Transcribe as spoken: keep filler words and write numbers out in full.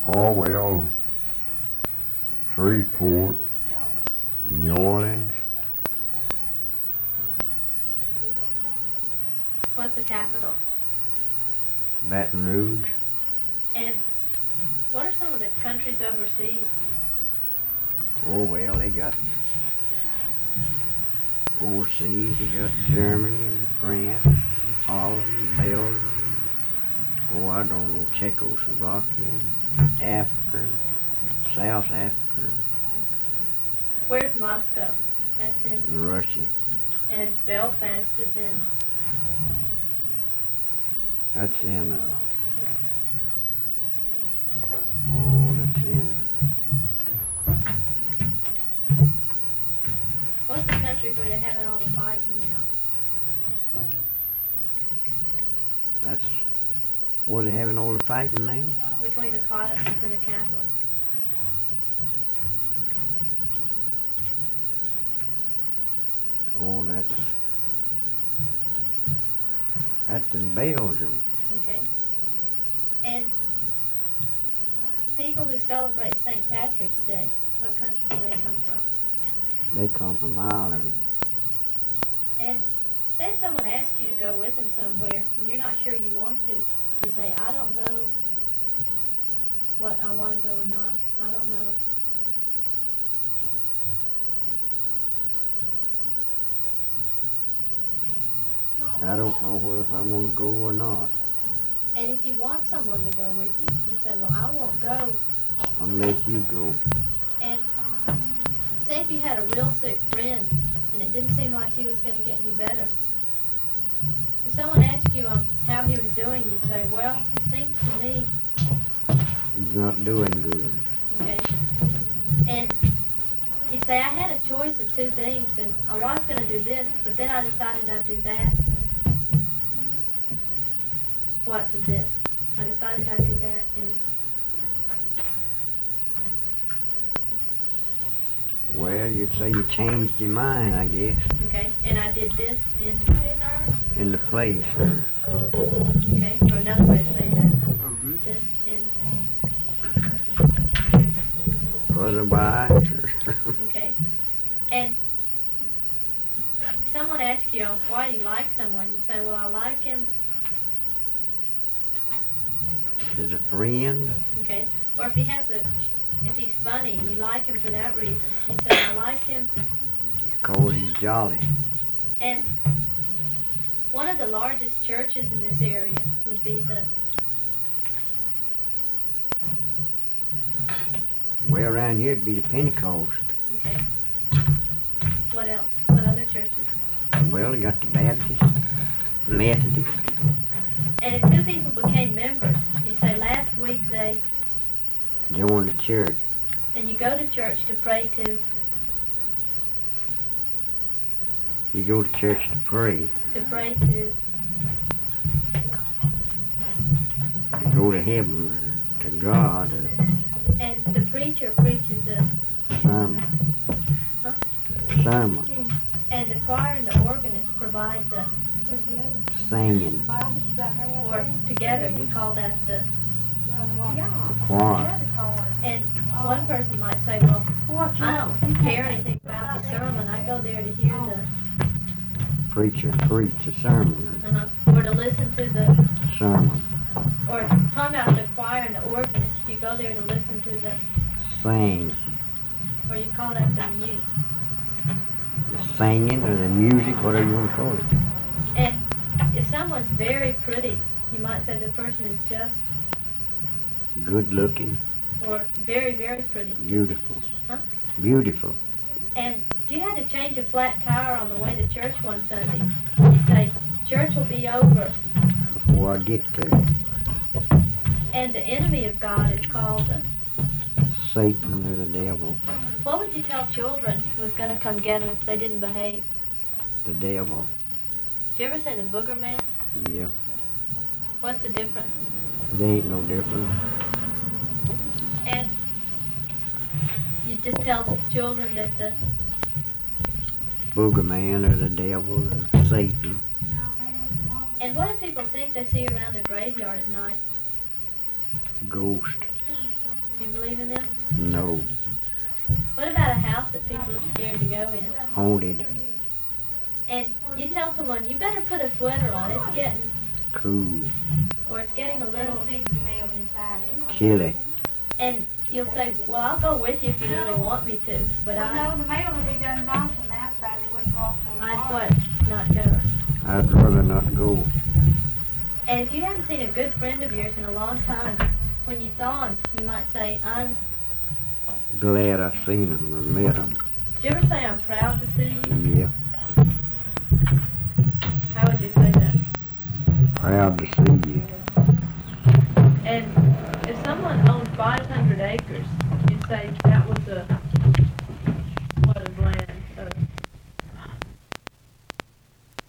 Orwell, Shreveport, New Orleans. What's the capital? Baton Rouge. And what are some of the countries overseas? Oh, well, they got overseas. They got Germany and France and Holland and Belgium. Oh, I don't know, Czechoslovakia, Africa, South Africa, Where's Moscow? That's in. and Russia. And Belfast is in. That's in, uh, oh, that's in, What's the country where they're having all the fighting now? that's, where they having all the fighting now? Between the Protestants and the Catholics. Oh, that's, that's in Belgium. Okay. And people who celebrate Saint Patrick's Day, what country do they come from? They come from Ireland. And say if someone asks you to go with them somewhere and you're not sure you want to, you say, I don't know what I want to go or not. I don't know. I don't know whether if I want to go or not, And if you want someone to go with you, you say, well, I won't go. unless you go. And say if you had a real sick friend and it didn't seem like he was going to get any better. If someone asked you um, how he was doing, you'd say, well, it seems to me, He's not doing good. okay. And you'd say, I had a choice of two things, and I was going to do this, but then I decided I'd do that. What for this? I decided I'd do that, and Well, you'd say you changed your mind, I guess, okay, and I did this in, in the place. okay, or another way to say that, this in, Otherwise, okay. And if someone asks you, why do you like someone? You say, well, I like him, as a friend, okay. Or if he has a, if he's funny, you like him for that reason. You say, I like him. because he's jolly. And one of the largest churches in this area would be the, Way around here it'd be the Pentecost. okay. What else? What other churches? Well, they got the Baptist, Methodist. And if two people became members, you say, last week they, Join the church. and you go to church to pray to, You go to church to pray. to pray to, To go to heaven or to God or and the preacher preaches a, sermon. Huh? Sermon. and the choir and the organist provide the, Singing. or together you call that the, Choir. and one person might say, well, I don't care anything about the sermon, I go there to hear the, Preacher preach a sermon uh-huh, or to listen to the, or sermon. or talking about the choir and the organist, you go there to listen to the, Sing. or you call that the mute. The singing or the music, whatever you want to call it. And if someone's very pretty, you might say the person is just, Good looking. or very, very pretty. Beautiful. Huh? Beautiful. And if you had to change a flat tire on the way to church one Sunday, you'd say, church will be over, Before I get there. and the enemy of God is called the, Satan or the devil. what would you tell children was going to come get them if they didn't behave? The devil. Did you ever say the booger man? Yeah. What's the difference? They ain't no different. And you just tell the children that the, Booger man or the devil or Satan. and what do people think they see around a graveyard at night? Ghost. Do you believe in them? No. What about a house that people are scared to go in? Haunted. And you tell someone, you better put a sweater on, it's getting, Cool. or it's getting a little, Chilly. and you'll say, well, I'll go with you if you really want me to, but Well, I, no, the mail will be done gone from the outside, they wouldn't go off on the I'd yard. what, not go. I'd rather not go. And if you haven't seen a good friend of yours in a long time, when you saw him, you might say, I'm, Glad I seen him or met him. did you ever say I'm proud to see you? Yeah. How would you say that? Proud to see you. And if someone owned five hundred acres, you'd say,